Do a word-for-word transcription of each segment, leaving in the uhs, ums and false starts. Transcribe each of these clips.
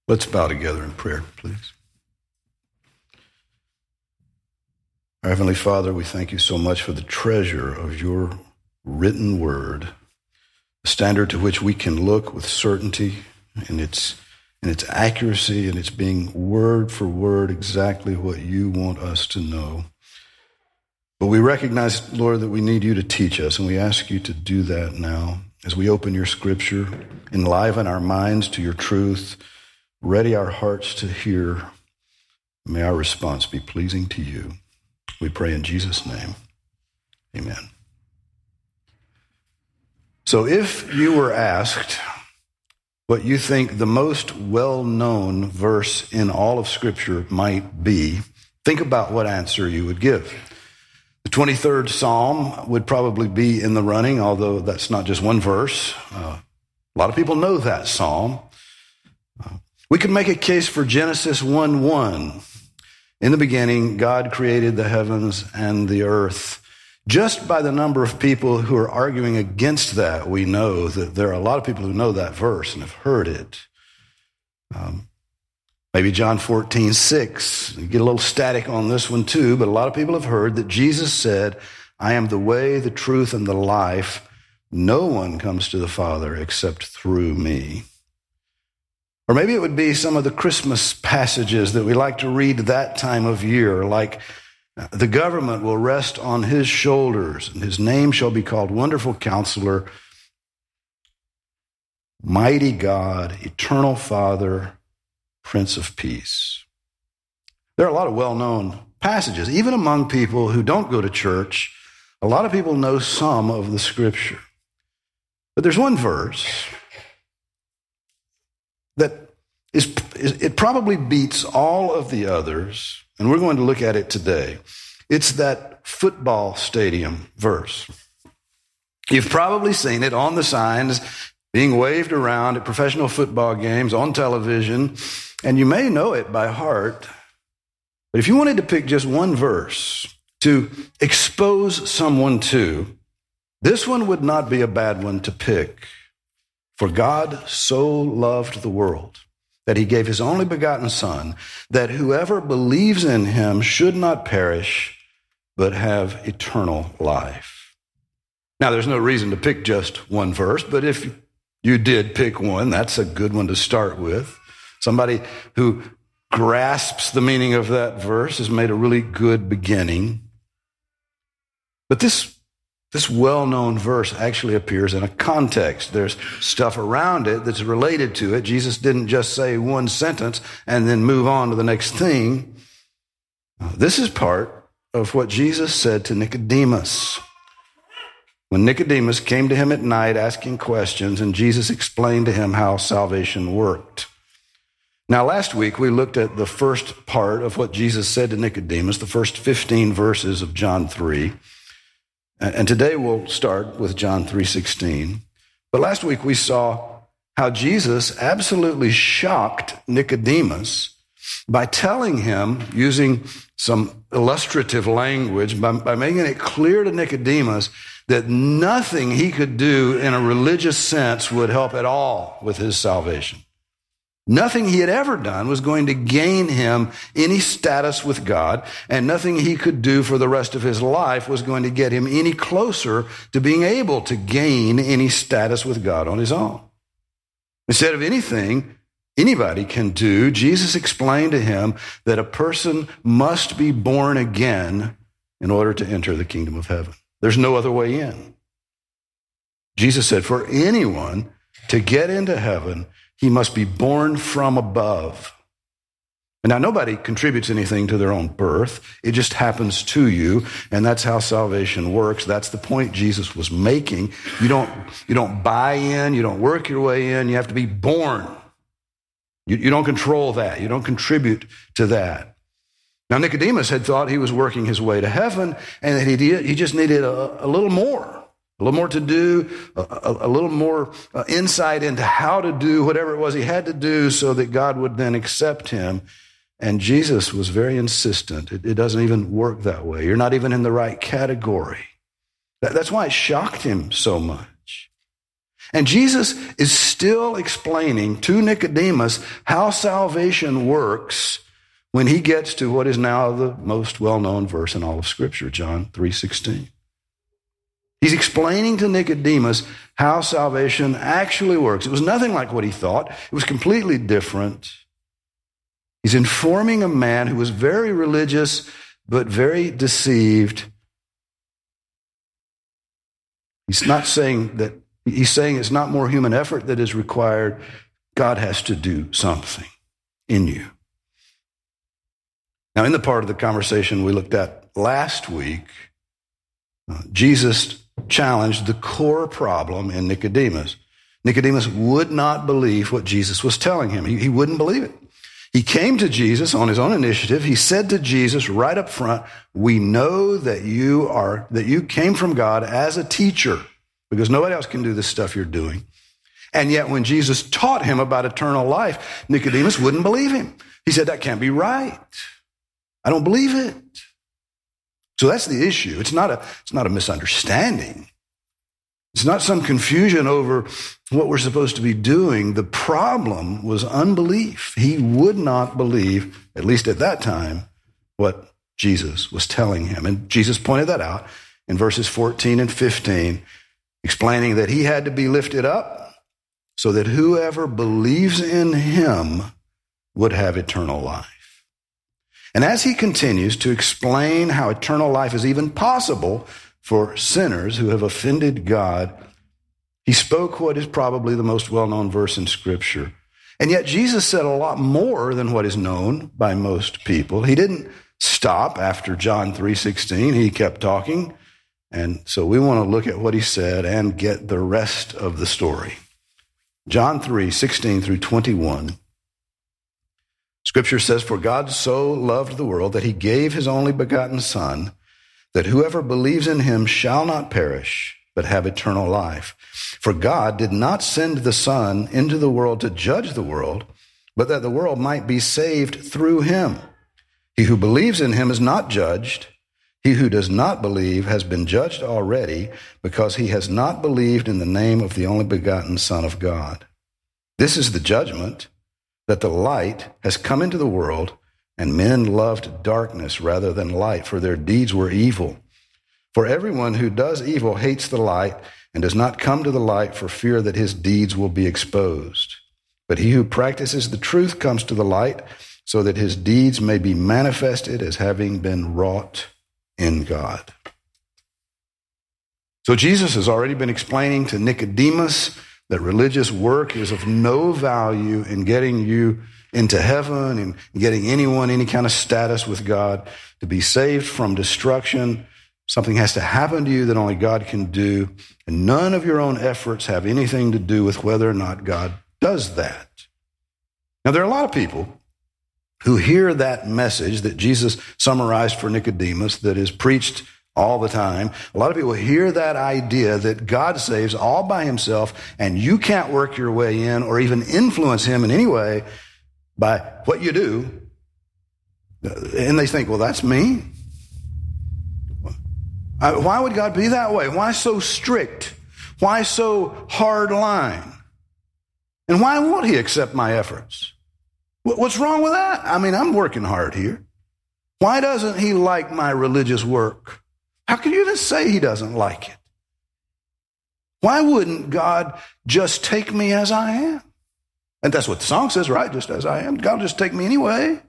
Let's bow together in prayer, please. Our Heavenly Father, we thank you so much for the treasure of your written word, the standard to which we can look with certainty in its, in its accuracy and its being word for word exactly what you want us to know. But we recognize, Lord, that we need you to teach us, and we ask you to do that now as we open your scripture, enliven our minds to your truth, ready our hearts to hear. May our response be pleasing to you. We pray in Jesus' name. Amen. So if you were asked what you think the most well-known verse in all of Scripture might be, think about what answer you would give. The twenty-third Psalm would probably be in the running, although that's not just one verse. Uh, a lot of people know that Psalm. Uh, we could make a case for Genesis one one. In the beginning, God created the heavens and the earth. Just by the number of people who are arguing against that, we know that there are a lot of people who know that verse and have heard it. Um, maybe John fourteen six. You get a little static on this one too, but a lot of people have heard that Jesus said, I am the way, the truth, and the life. No one comes to the Father except through me. Or maybe it would be some of the Christmas passages that we like to read that time of year, like the government will rest on his shoulders, and his name shall be called Wonderful Counselor, Mighty God, Eternal Father, Prince of Peace. There are a lot of well-known passages. Even among people who don't go to church, a lot of people know some of the Scripture. But there's one verse that is, it probably beats all of the others, and we're going to look at it today. It's that football stadium verse. You've probably seen it on the signs being waved around at professional football games on television, and you may know it by heart. But if you wanted to pick just one verse to expose someone to, this one would not be a bad one to pick. For God so loved the world that he gave his only begotten Son, that whoever believes in him should not perish, but have eternal life. Now, there's no reason to pick just one verse, but if you did pick one, that's a good one to start with. Somebody who grasps the meaning of that verse has made a really good beginning. But this This well-known verse actually appears in a context. There's stuff around it that's related to it. Jesus didn't just say one sentence and then move on to the next thing. This is part of what Jesus said to Nicodemus. When Nicodemus came to him at night asking questions, and Jesus explained to him how salvation worked. Now, last week we looked at the first part of what Jesus said to Nicodemus, the first fifteen verses of John three. And today we'll start with John three sixteen. But last week we saw how Jesus absolutely shocked Nicodemus by telling him, using some illustrative language, by, by making it clear to Nicodemus that nothing he could do in a religious sense would help at all with his salvation. Nothing he had ever done was going to gain him any status with God, and nothing he could do for the rest of his life was going to get him any closer to being able to gain any status with God on his own. Instead of anything anybody can do, Jesus explained to him that a person must be born again in order to enter the kingdom of heaven. There's no other way in. Jesus said, for anyone to get into heaven, he must be born from above. And now, nobody contributes anything to their own birth. It just happens to you, and that's how salvation works. That's the point Jesus was making. You don't, you don't buy in. You don't work your way in. You have to be born. You, you don't control that. You don't contribute to that. Now, Nicodemus had thought he was working his way to heaven, and that he, did, he just needed a, a little more. A little more to do, a, a, a little more uh, insight into how to do whatever it was he had to do so that God would then accept him. And Jesus was very insistent. It, it doesn't even work that way. You're not even in the right category. That, that's why it shocked him so much. And Jesus is still explaining to Nicodemus how salvation works when he gets to what is now the most well-known verse in all of Scripture, John three sixteen. He's explaining to Nicodemus how salvation actually works. It was nothing like what he thought. It was completely different. He's informing a man who was very religious but very deceived. He's not saying that, he's saying it's not more human effort that is required. God has to do something in you. Now, in the part of the conversation we looked at last week, uh, Jesus challenged the core problem in Nicodemus. Nicodemus would not believe what Jesus was telling him. He, he wouldn't believe it. He came to Jesus on his own initiative. He said to Jesus right up front, we know that you are, that you came from God as a teacher, because nobody else can do this stuff you're doing. And yet when Jesus taught him about eternal life, Nicodemus wouldn't believe him. He said, that can't be right. I don't believe it. So that's the issue. It's not a, it's not a misunderstanding. It's not some confusion over what we're supposed to be doing. The problem was unbelief. He would not believe, at least at that time, what Jesus was telling him. And Jesus pointed that out in verses fourteen and fifteen, explaining that he had to be lifted up so that whoever believes in him would have eternal life. And as he continues to explain how eternal life is even possible for sinners who have offended God, he spoke what is probably the most well-known verse in Scripture. And yet Jesus said a lot more than what is known by most people. He didn't stop after John three sixteen. He kept talking. And so we want to look at what he said and get the rest of the story. John three sixteen through twenty-one. Scripture says, for God so loved the world that he gave his only begotten Son, that whoever believes in him shall not perish, but have eternal life. For God did not send the Son into the world to judge the world, but that the world might be saved through him. He who believes in him is not judged. He who does not believe has been judged already, because he has not believed in the name of the only begotten Son of God. This is the judgment, that the light has come into the world, and men loved darkness rather than light, for their deeds were evil. For everyone who does evil hates the light and does not come to the light for fear that his deeds will be exposed. But he who practices the truth comes to the light so that his deeds may be manifested as having been wrought in God. So Jesus has already been explaining to Nicodemus that religious work is of no value in getting you into heaven and getting anyone any kind of status with God. To be saved from destruction, something has to happen to you that only God can do, and none of your own efforts have anything to do with whether or not God does that. Now, there are a lot of people who hear that message that Jesus summarized for Nicodemus that is preached all the time. A lot of people hear that idea that God saves all by himself and you can't work your way in or even influence him in any way by what you do. And they think, well, that's me. Why would God be that way? Why so strict? Why so hard line? And why won't he accept my efforts? What's wrong with that? I mean, I'm working hard here. Why doesn't he like my religious work? How can you even say he doesn't like it? Why wouldn't God just take me as I am? And that's what the song says, right? Just as I am. God will just take me anyway.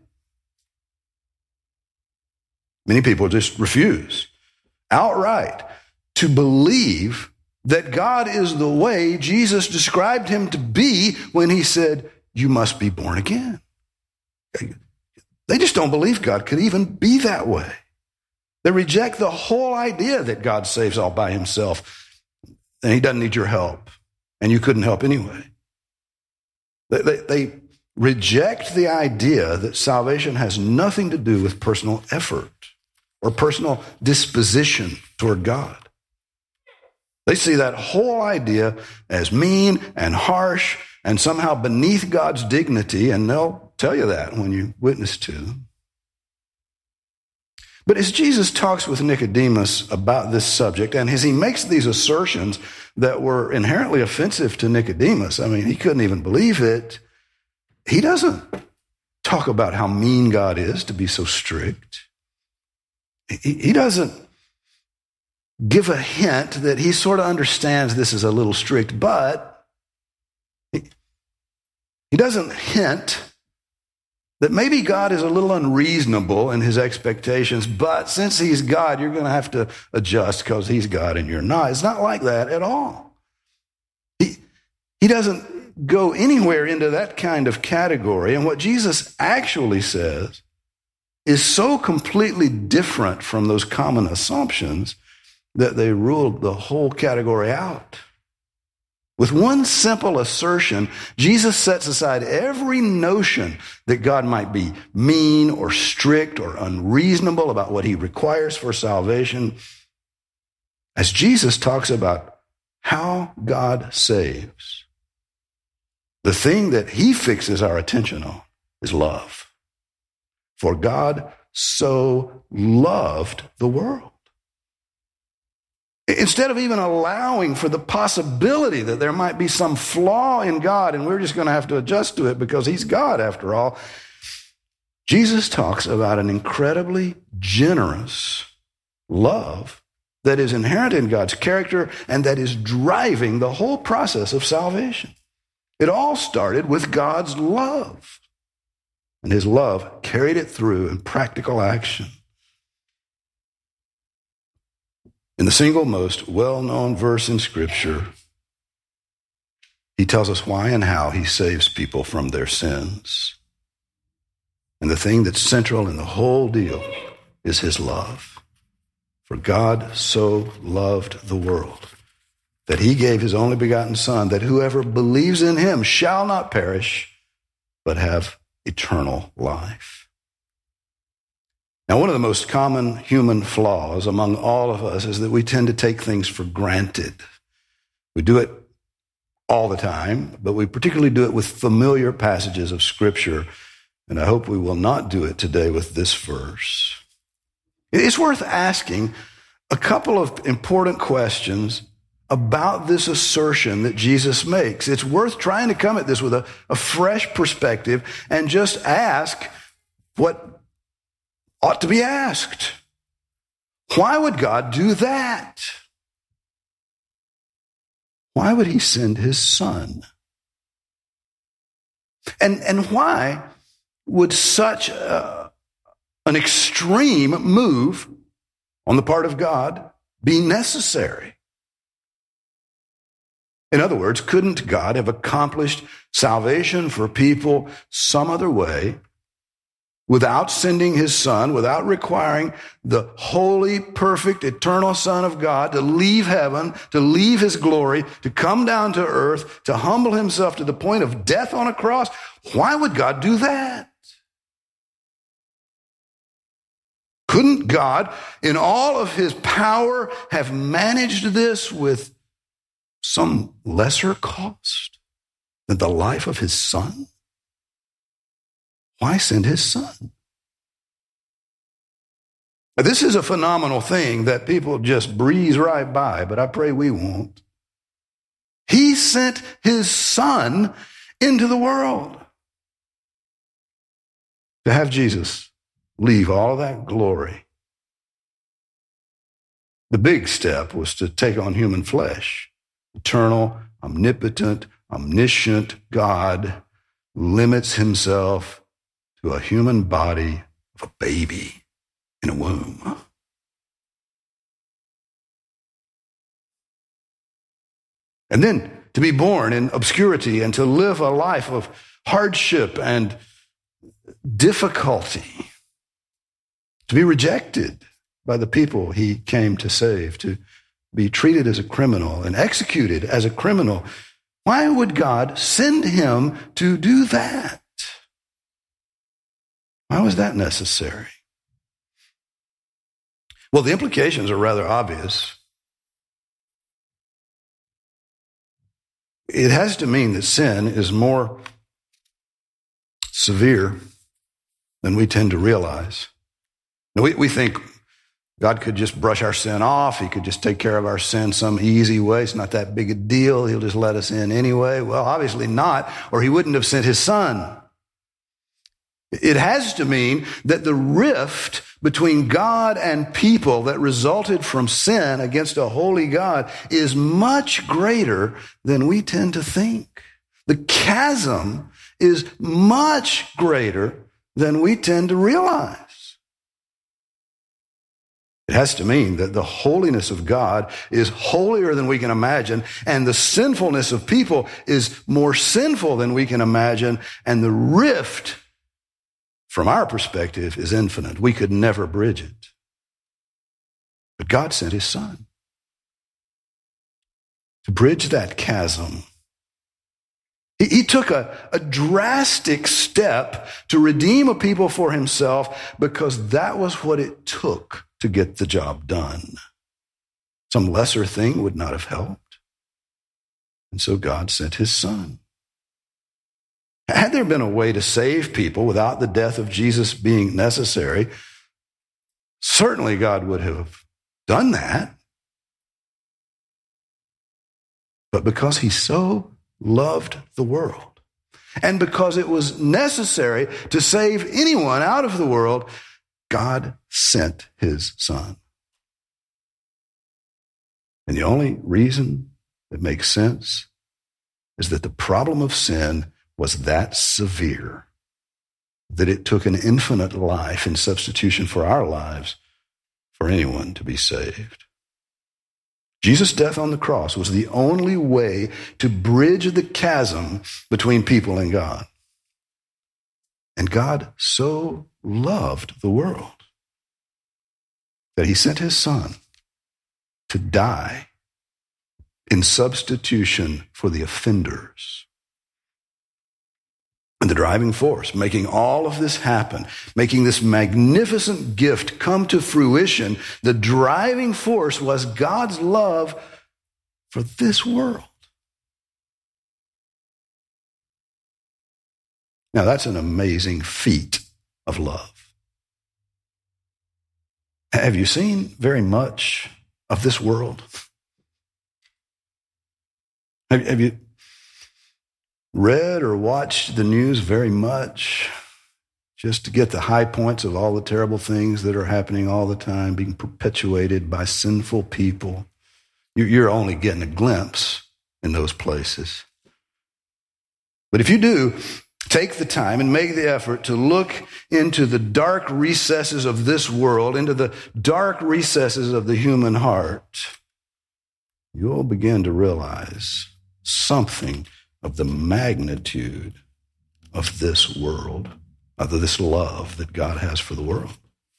Many people just refuse outright to believe that God is the way Jesus described him to be when he said, you must be born again. They just don't believe God could even be that way. They reject the whole idea that God saves all by himself and he doesn't need your help and you couldn't help anyway. They, they, they reject the idea that salvation has nothing to do with personal effort or personal disposition toward God. They see that whole idea as mean and harsh and somehow beneath God's dignity, and they'll tell you that when you witness to them. But as Jesus talks with Nicodemus about this subject, and as he makes these assertions that were inherently offensive to Nicodemus, I mean, he couldn't even believe it, he doesn't talk about how mean God is to be so strict. He, he doesn't give a hint that he sort of understands this is a little strict, but he, he doesn't hint that maybe God is a little unreasonable in his expectations, but since he's God, you're going to have to adjust because he's God and you're not. It's not like that at all. He, he doesn't go anywhere into that kind of category. And what Jesus actually says is so completely different from those common assumptions that they ruled the whole category out. With one simple assertion, Jesus sets aside every notion that God might be mean or strict or unreasonable about what he requires for salvation, as Jesus talks about how God saves. The thing that he fixes our attention on is love. For God so loved the world. Instead of even allowing for the possibility that there might be some flaw in God and we're just going to have to adjust to it because he's God after all, Jesus talks about an incredibly generous love that is inherent in God's character and that is driving the whole process of salvation. It all started with God's love, and his love carried it through in practical action. In the single most well-known verse in Scripture, he tells us why and how he saves people from their sins. And the thing that's central in the whole deal is his love. For God so loved the world that he gave his only begotten Son, that whoever believes in him shall not perish, but have eternal life. Now, one of the most common human flaws among all of us is that we tend to take things for granted. We do it all the time, but we particularly do it with familiar passages of Scripture, and I hope we will not do it today with this verse. It's worth asking a couple of important questions about this assertion that Jesus makes. It's worth trying to come at this with a, a fresh perspective and just ask what ought to be asked. Why would God do that? Why would he send his Son? And, and why would such a, an extreme move on the part of God be necessary? In other words, couldn't God have accomplished salvation for people some other way without sending his Son, without requiring the holy, perfect, eternal Son of God to leave heaven, to leave his glory, to come down to earth, to humble himself to the point of death on a cross? Why would God do that? Couldn't God, in all of his power, have managed this with some lesser cost than the life of his Son? Why send his Son? Now, this is a phenomenal thing that people just breeze right by, but I pray we won't. He sent his Son into the world to have Jesus leave all of that glory. The big step was to take on human flesh. Eternal, omnipotent, omniscient God limits himself to a human body of a baby in a womb. And then to be born in obscurity and to live a life of hardship and difficulty, to be rejected by the people he came to save, to be treated as a criminal and executed as a criminal. Why would God send him to do that? Why was that necessary? Well, the implications are rather obvious. It has to mean that sin is more severe than we tend to realize. Now, we, we think God could just brush our sin off. He could just take care of our sin some easy way. It's not that big a deal. He'll just let us in anyway. Well, obviously not, or he wouldn't have sent his son. It has to mean that the rift between God and people that resulted from sin against a holy God is much greater than we tend to think. The chasm is much greater than we tend to realize. It has to mean that the holiness of God is holier than we can imagine, and the sinfulness of people is more sinful than we can imagine, and the rift, from our perspective, is infinite. We could never bridge it. But God sent his son to bridge that chasm. He, he took a, a drastic step to redeem a people for himself because that was what it took to get the job done. Some lesser thing would not have helped. And so God sent his son. Had there been a way to save people without the death of Jesus being necessary, certainly God would have done that. But because he so loved the world, and because it was necessary to save anyone out of the world, God sent his son. And the only reason it makes sense is that the problem of sin was that severe that it took an infinite life in substitution for our lives for anyone to be saved. Jesus' death on the cross was the only way to bridge the chasm between people and God. And God so loved the world that he sent his son to die in substitution for the offenders. And the driving force, making all of this happen, making this magnificent gift come to fruition, the driving force was God's love for this world. Now, that's an amazing feat of love. Have you seen very much of this world? Have, have you read or watched the news very much just to get the high points of all the terrible things that are happening all the time, being perpetuated by sinful people? You're only getting a glimpse in those places. But if you do, take the time and make the effort to look into the dark recesses of this world, into the dark recesses of the human heart, you'll begin to realize something of the magnitude of this world, of this love that God has for the world.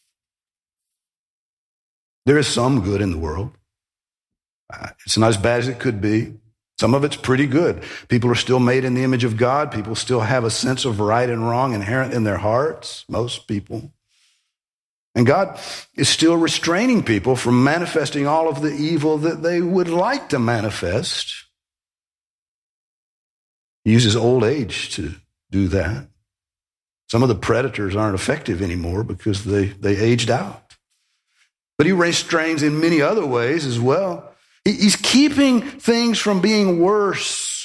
There is some good in the world. It's not as bad as it could be. Some of it's pretty good. People are still made in the image of God. People still have a sense of right and wrong inherent in their hearts, most people. And God is still restraining people from manifesting all of the evil that they would like to manifest. He uses old age to do that. Some of the predators aren't effective anymore because they, they aged out. But he restrains in many other ways as well. He, he's keeping things from being worse.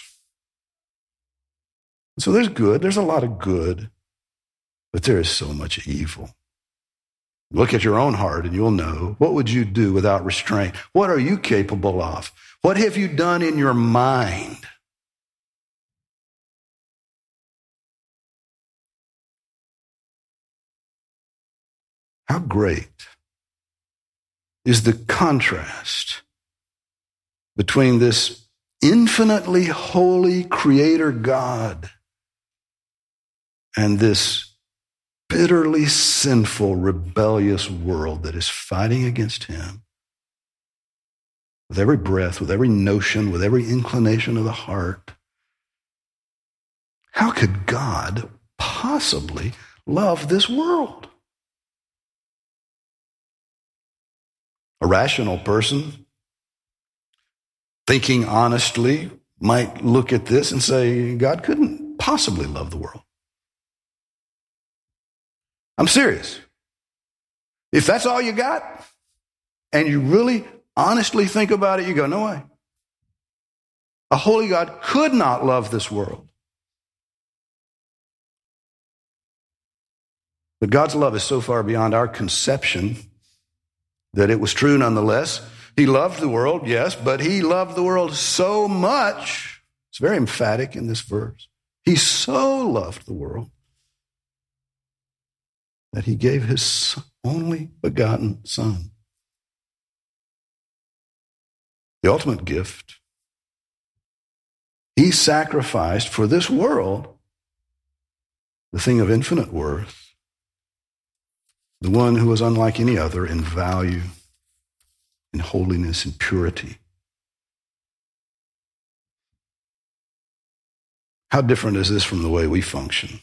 So there's good. There's a lot of good. But there is so much evil. Look at your own heart and you'll know. What would you do without restraint? What are you capable of? What have you done in your mind? How great is the contrast between this infinitely holy Creator God and this bitterly sinful, rebellious world that is fighting against him with every breath, with every notion, with every inclination of the heart. How could God possibly love this world? A rational person, thinking honestly, might look at this and say, God couldn't possibly love the world. I'm serious. If that's all you got, and you really honestly think about it, you go, no way. A holy God could not love this world. But God's love is so far beyond our conception that it was true nonetheless. He loved the world, yes, but he loved the world so much. It's very emphatic in this verse. He so loved the world that he gave his only begotten Son. The ultimate gift. He sacrificed for this world the thing of infinite worth, the one who was unlike any other in value, in holiness, and purity. How different is this from the way we function?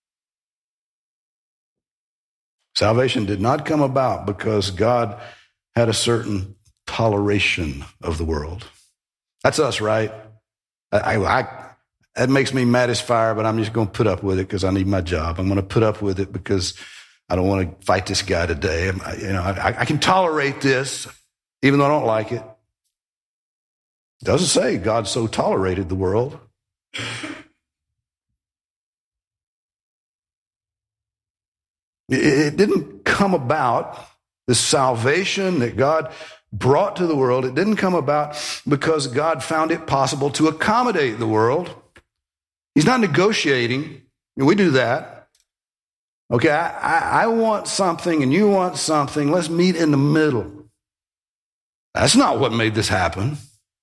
Salvation did not come about because God had a certain toleration of the world. That's us, right? I, I, that makes me mad as fire, but I'm just going to put up with it because I need my job. I'm going to put up with it because I don't want to fight this guy today. I, you know, I, I can tolerate this, even though I don't like it. It doesn't say God so tolerated the world. It didn't come about, the salvation that God brought to the world, it didn't come about because God found it possible to accommodate the world. He's not negotiating. We do that. Okay, I, I, I want something and you want something. Let's meet in the middle. That's not what made this happen.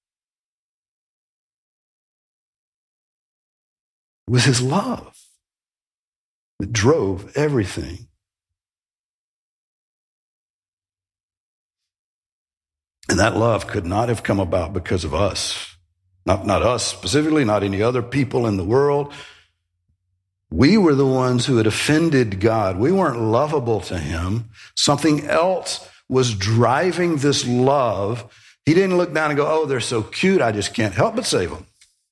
It was his love that drove everything. And that love could not have come about because of us. Not, not us specifically, not any other people in the world. We were the ones who had offended God. We weren't lovable to him. Something else was driving this love. He didn't look down and go, oh, they're so cute, I just can't help but save them.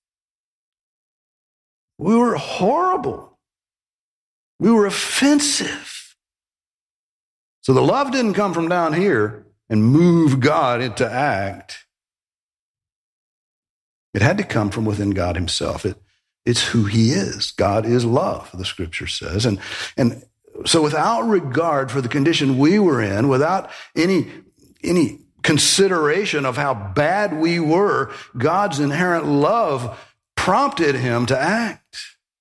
We were horrible. We were offensive. So the love didn't come from down here and move God into act. It had to come from within God himself. It, it's who he is. God is love, the scripture says. And, and so without regard for the condition we were in, without any, any consideration of how bad we were, God's inherent love prompted him to act.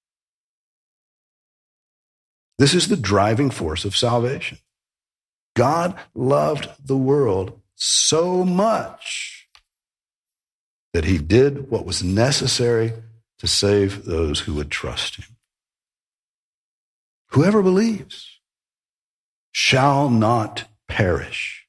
This is the driving force of salvation. God loved the world so much that he did what was necessary to save those who would trust him. Whoever believes shall not perish.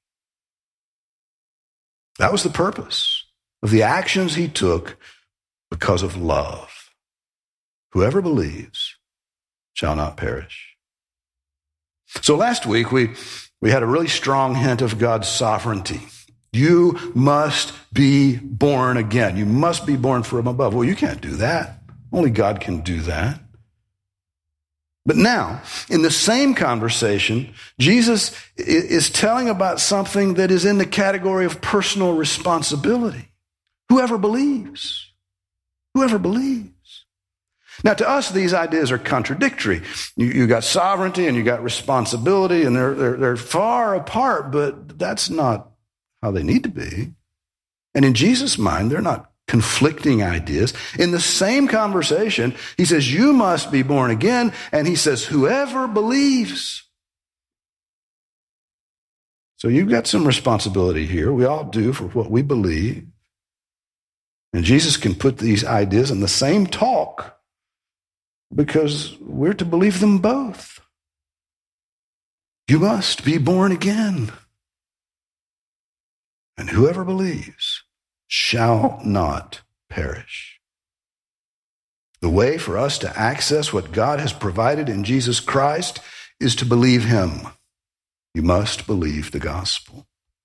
That was the purpose of the actions he took because of love. Whoever believes shall not perish. So last week we We had a really strong hint of God's sovereignty. You must be born again. You must be born from above. Well, you can't do that. Only God can do that. But now, in the same conversation, Jesus is telling about something that is in the category of personal responsibility. Whoever believes. Whoever believes. Now, to us, these ideas are contradictory. You, you got sovereignty and you got responsibility, and they're, they're, they're far apart, but that's not how they need to be. And in Jesus' mind, they're not conflicting ideas. In the same conversation, he says, you must be born again, and he says, whoever believes. So you've got some responsibility here. We all do for what we believe. And Jesus can put these ideas in the same talk, because we're to believe them both. You must be born again. And whoever believes shall not perish. The way for us to access what God has provided in Jesus Christ is to believe him. You must believe the gospel.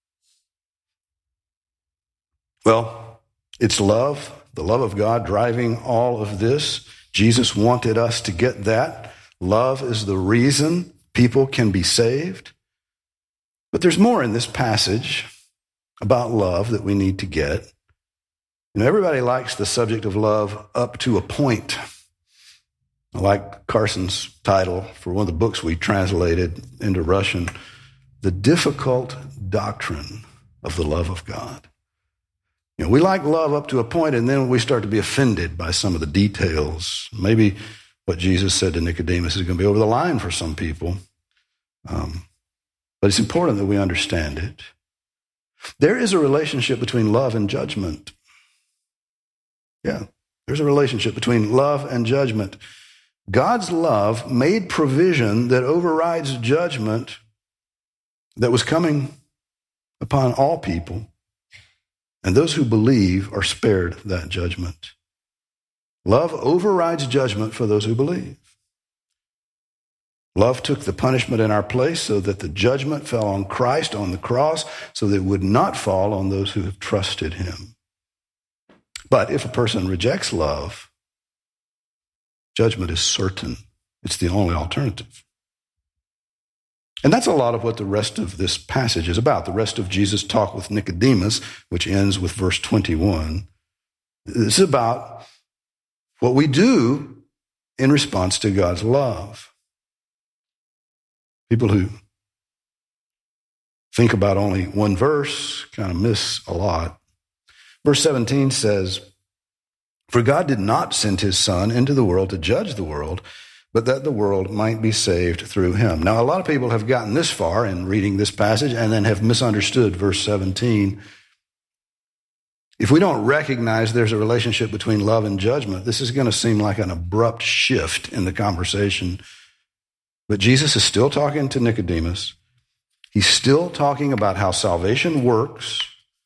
Well, it's love, the love of God driving all of this. Jesus wanted us to get that. Love is the reason people can be saved. But there's more in this passage about love that we need to get. You know, everybody likes the subject of love up to a point. I like Carson's title for one of the books we translated into Russian, The Difficult Doctrine of the Love of God. You know, we like love up to a point, and then we start to be offended by some of the details. Maybe what Jesus said to Nicodemus is going to be over the line for some people. Um, but it's important that we understand it. There is a relationship between love and judgment. Yeah, there's a relationship between love and judgment. God's love made provision that overrides judgment that was coming upon all people, and those who believe are spared that judgment. Love overrides judgment for those who believe. Love took the punishment in our place so that the judgment fell on Christ on the cross so that it would not fall on those who have trusted him. But if a person rejects love, judgment is certain. It's the only alternative. And that's a lot of what the rest of this passage is about. The rest of Jesus' talk with Nicodemus, which ends with verse twenty-one, is about what we do in response to God's love. People who think about only one verse kind of miss a lot. Verse seventeen says, "For God did not send his Son into the world to judge the world, but that the world might be saved through him." Now, a lot of people have gotten this far in reading this passage and then have misunderstood verse seventeen. If we don't recognize there's a relationship between love and judgment, this is going to seem like an abrupt shift in the conversation. But Jesus is still talking to Nicodemus. He's still talking about how salvation works.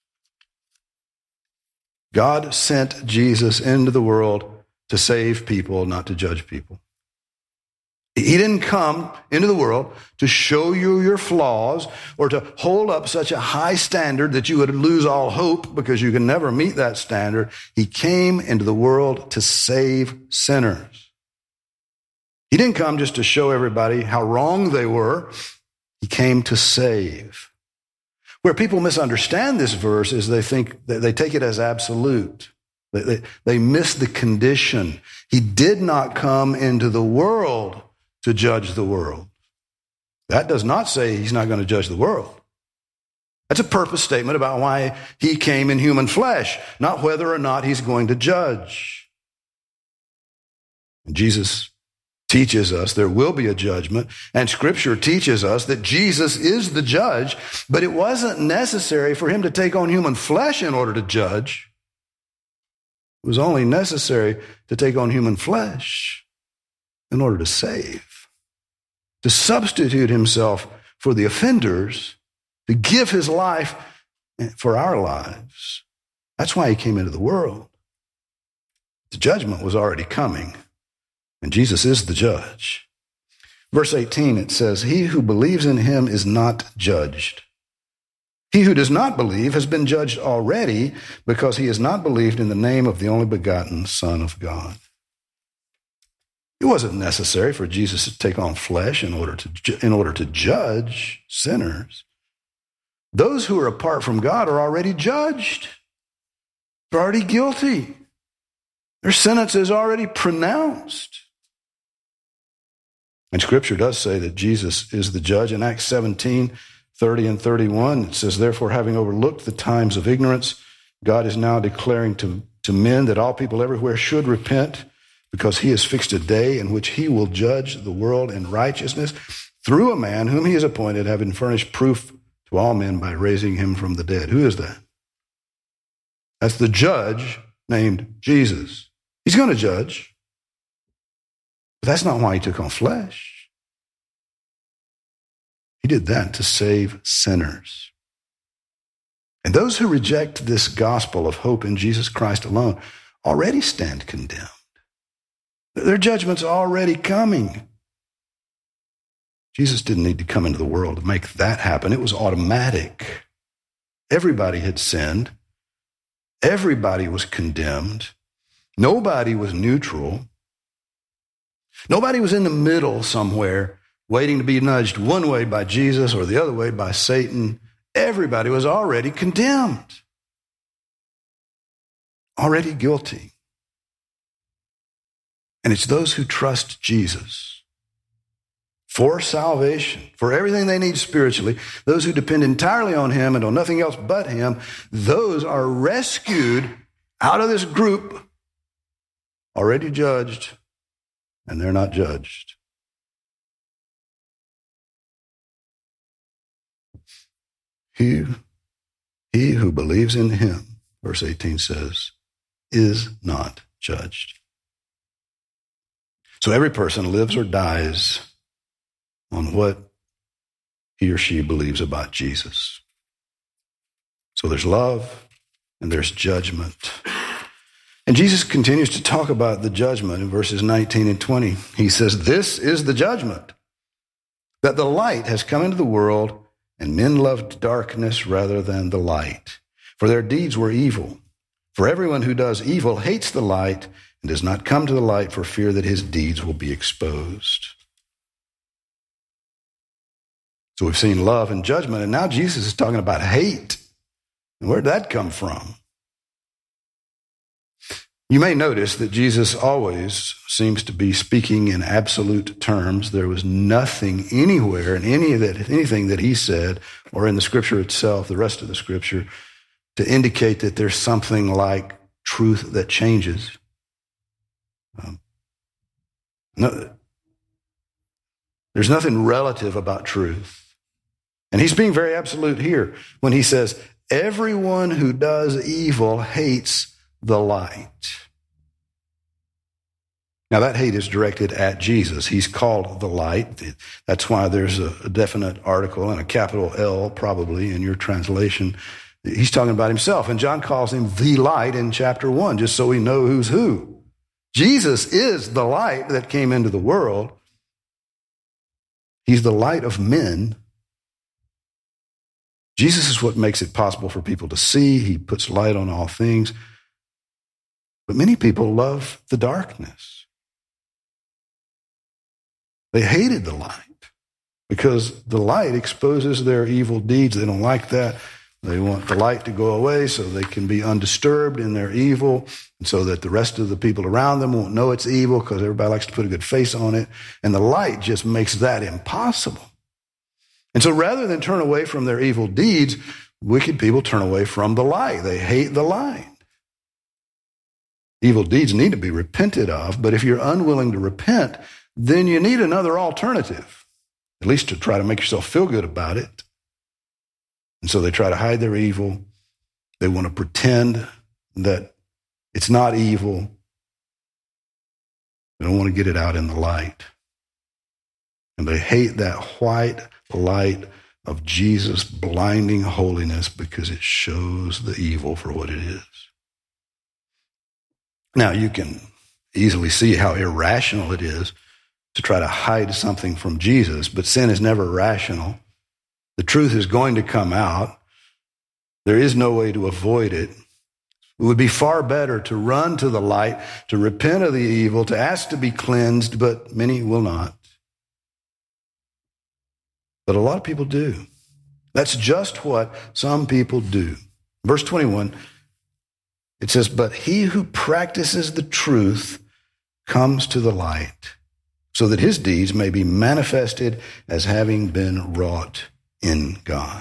God sent Jesus into the world to save people, not to judge people. He didn't come into the world to show you your flaws or to hold up such a high standard that you would lose all hope because you can never meet that standard. He came into the world to save sinners. He didn't come just to show everybody how wrong they were. He came to save. Where people misunderstand this verse is they think that they take it as absolute. They, they, they miss the condition. He did not come into the world to judge the world. That does not say he's not going to judge the world. That's a purpose statement about why he came in human flesh, not whether or not he's going to judge. And Jesus teaches us there will be a judgment, and Scripture teaches us that Jesus is the judge, but it wasn't necessary for him to take on human flesh in order to judge. It was only necessary to take on human flesh in order to save, to substitute himself for the offenders, to give his life for our lives. That's why he came into the world. The judgment was already coming, and Jesus is the judge. Verse eighteen, it says, "He who believes in him is not judged. He who does not believe has been judged already because he has not believed in the name of the only begotten Son of God." It wasn't necessary for Jesus to take on flesh in order to, in order to judge sinners. Those who are apart from God are already judged. They're already guilty. Their sentence is already pronounced. And Scripture does say that Jesus is the judge. In Acts seventeen, thirty and thirty-one, it says, "Therefore, having overlooked the times of ignorance, God is now declaring to, to men that all people everywhere should repent, because he has fixed a day in which he will judge the world in righteousness through a man whom he has appointed, having furnished proof to all men by raising him from the dead." Who is that? That's the judge named Jesus. He's going to judge, but that's not why he took on flesh. He did that to save sinners. And those who reject this gospel of hope in Jesus Christ alone already stand condemned. Their judgment's already coming. Jesus didn't need to come into the world to make that happen. It was automatic. Everybody had sinned. Everybody was condemned. Nobody was neutral. Nobody was in the middle somewhere waiting to be nudged one way by Jesus or the other way by Satan. Everybody was already condemned, already guilty. And it's those who trust Jesus for salvation, for everything they need spiritually, those who depend entirely on him and on nothing else but him, those are rescued out of this group already judged, and they're not judged. He, he who believes in him, verse eighteen says, is not judged. So every person lives or dies on what he or she believes about Jesus. So there's love and there's judgment. And Jesus continues to talk about the judgment in verses nineteen and twenty. He says, this is the judgment, that the light has come into the world, and men loved darkness rather than the light, for their deeds were evil. For everyone who does evil hates the light and does not come to the light for fear that his deeds will be exposed. So we've seen love and judgment, and now Jesus is talking about hate. And where'd that come from? You may notice that Jesus always seems to be speaking in absolute terms. There was nothing anywhere in any of that, anything that he said or in the scripture itself, the rest of the scripture, to indicate that there's something like truth that changes. Um, no, there's nothing relative about truth. And he's being very absolute here when he says, everyone who does evil hates the light. Now that hate is directed at Jesus. He's called the light. That's why there's a definite article and a capital L probably in your translation. He's talking about himself. And John calls him the light in chapter one, just so we know who's who. Jesus is the light that came into the world. He's the light of men. Jesus is what makes it possible for people to see. He puts light on all things. But many people love the darkness. They hated the light because the light exposes their evil deeds. They don't like that. They want the light to go away so they can be undisturbed in their evil, and so that the rest of the people around them won't know it's evil because everybody likes to put a good face on it. And the light just makes that impossible. And so rather than turn away from their evil deeds, wicked people turn away from the light. They hate the light. Evil deeds need to be repented of, but if you're unwilling to repent, then you need another alternative, at least to try to make yourself feel good about it. And so they try to hide their evil. They want to pretend that it's not evil. They don't want to get it out in the light. And they hate that white light of Jesus' blinding holiness because it shows the evil for what it is. Now, you can easily see how irrational it is to try to hide something from Jesus, but sin is never rational. The truth is going to come out. There is no way to avoid it. It would be far better to run to the light, to repent of the evil, to ask to be cleansed, but many will not. But a lot of people do. That's just what some people do. Verse twenty-one, it says, but he who practices the truth comes to the light, so that his deeds may be manifested as having been wrought in God.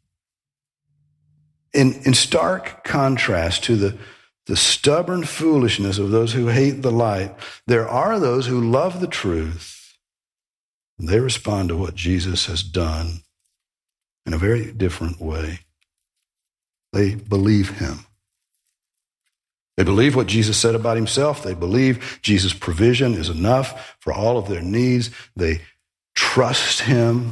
In, in stark contrast to the, the stubborn foolishness of those who hate the light, there are those who love the truth. They respond to what Jesus has done in a very different way. They believe him. They believe what Jesus said about himself. They believe Jesus' provision is enough for all of their needs. They trust him.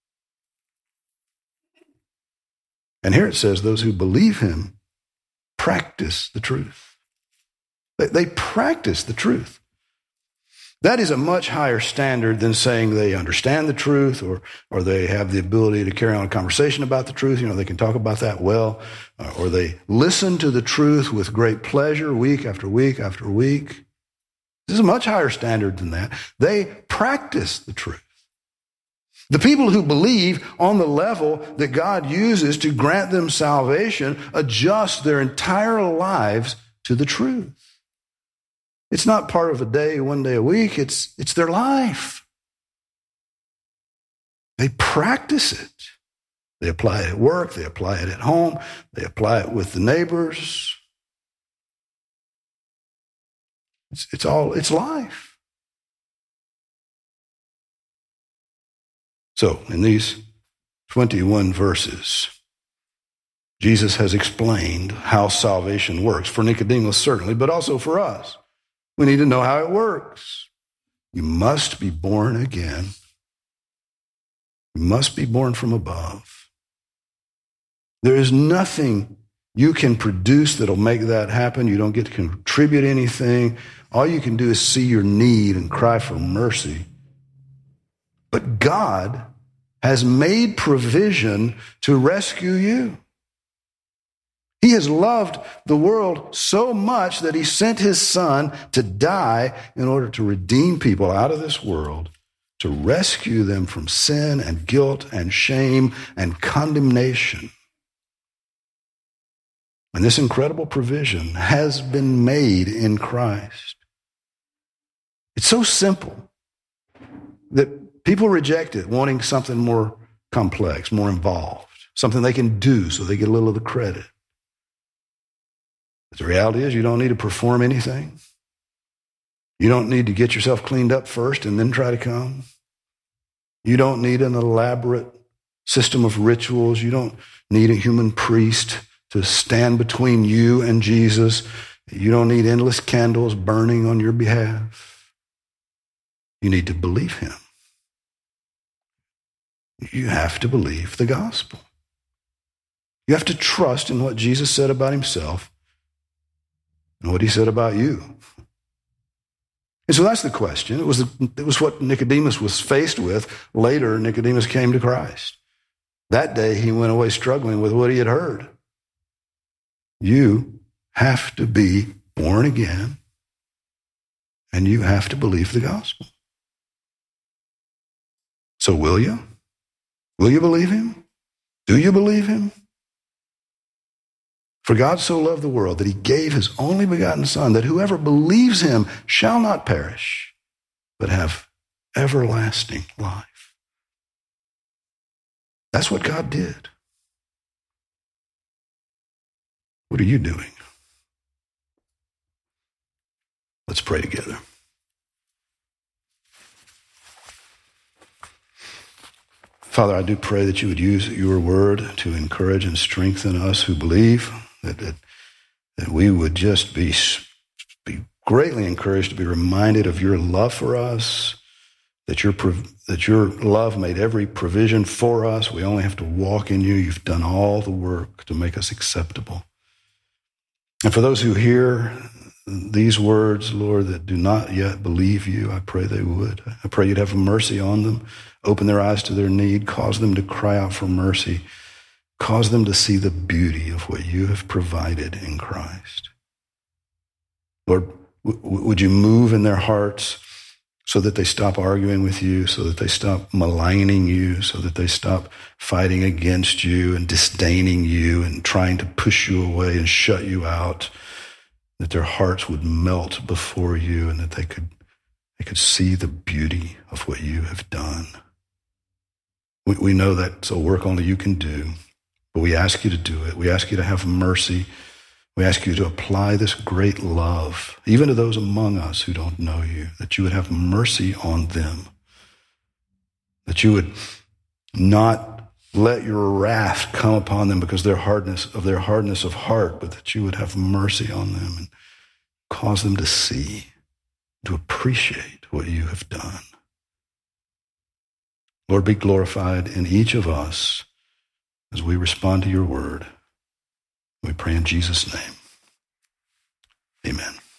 And here it says those who believe him practice the truth. They, they practice the truth. That is a much higher standard than saying they understand the truth or or they have the ability to carry on a conversation about the truth. You know, they can talk about that well, uh, or they listen to the truth with great pleasure week after week after week. This is a much higher standard than that. They practice the truth. The people who believe on the level that God uses to grant them salvation adjust their entire lives to the truth. It's not part of a day, one day a week. It's, it's their life. They practice it. They apply it at work. They apply it at home. They apply it with the neighbors. It's, it's all, it's life. So in these twenty-one verses, Jesus has explained how salvation works for Nicodemus, certainly, but also for us. We need to know how it works. You must be born again. You must be born from above. There is nothing you can produce that'll make that happen. You don't get to contribute anything. All you can do is see your need and cry for mercy. But God has made provision to rescue you. He has loved the world so much that he sent his son to die in order to redeem people out of this world, to rescue them from sin and guilt and shame and condemnation. And this incredible provision has been made in Christ. It's so simple that people reject it, wanting something more complex, more involved, something they can do so they get a little of the credit. But the reality is you don't need to perform anything. You don't need to get yourself cleaned up first and then try to come. You don't need an elaborate system of rituals. You don't need a human priest to stand between you and Jesus. You don't need endless candles burning on your behalf. You need to believe him. You have to believe the gospel. You have to trust in what Jesus said about himself and what he said about you. And so that's the question. It was, it was what Nicodemus was faced with. Later, Nicodemus came to Christ. That day, he went away struggling with what he had heard. You have to be born again, and you have to believe the gospel. So will you? Will you believe him? Do you believe him? For God so loved the world that he gave his only begotten Son, that whoever believes him shall not perish, but have everlasting life. That's what God did. What are you doing? Let's pray together. Father, I do pray that you would use your word to encourage and strengthen us who believe, that, that, that we would just be, be greatly encouraged to be reminded of your love for us, that your, that your love made every provision for us. We only have to walk in you. You've done all the work to make us acceptable. And for those who hear these words, Lord, that do not yet believe you, I pray they would. I pray you'd have mercy on them, open their eyes to their need, cause them to cry out for mercy, cause them to see the beauty of what you have provided in Christ. Lord, w- would you move in their hearts so that they stop arguing with you, so that they stop maligning you, so that they stop fighting against you and disdaining you and trying to push you away and shut you out, that their hearts would melt before you and that they could, they could see the beauty of what you have done. We, we know that's a work only you can do, but we ask you to do it. We ask you to have mercy. We ask you to apply this great love, even to those among us who don't know you, that you would have mercy on them, that you would not let your wrath come upon them because their hardness of their hardness of heart, but that you would have mercy on them and cause them to see, to appreciate what you have done. Lord, be glorified in each of us as we respond to your word. We pray in Jesus' name. Amen.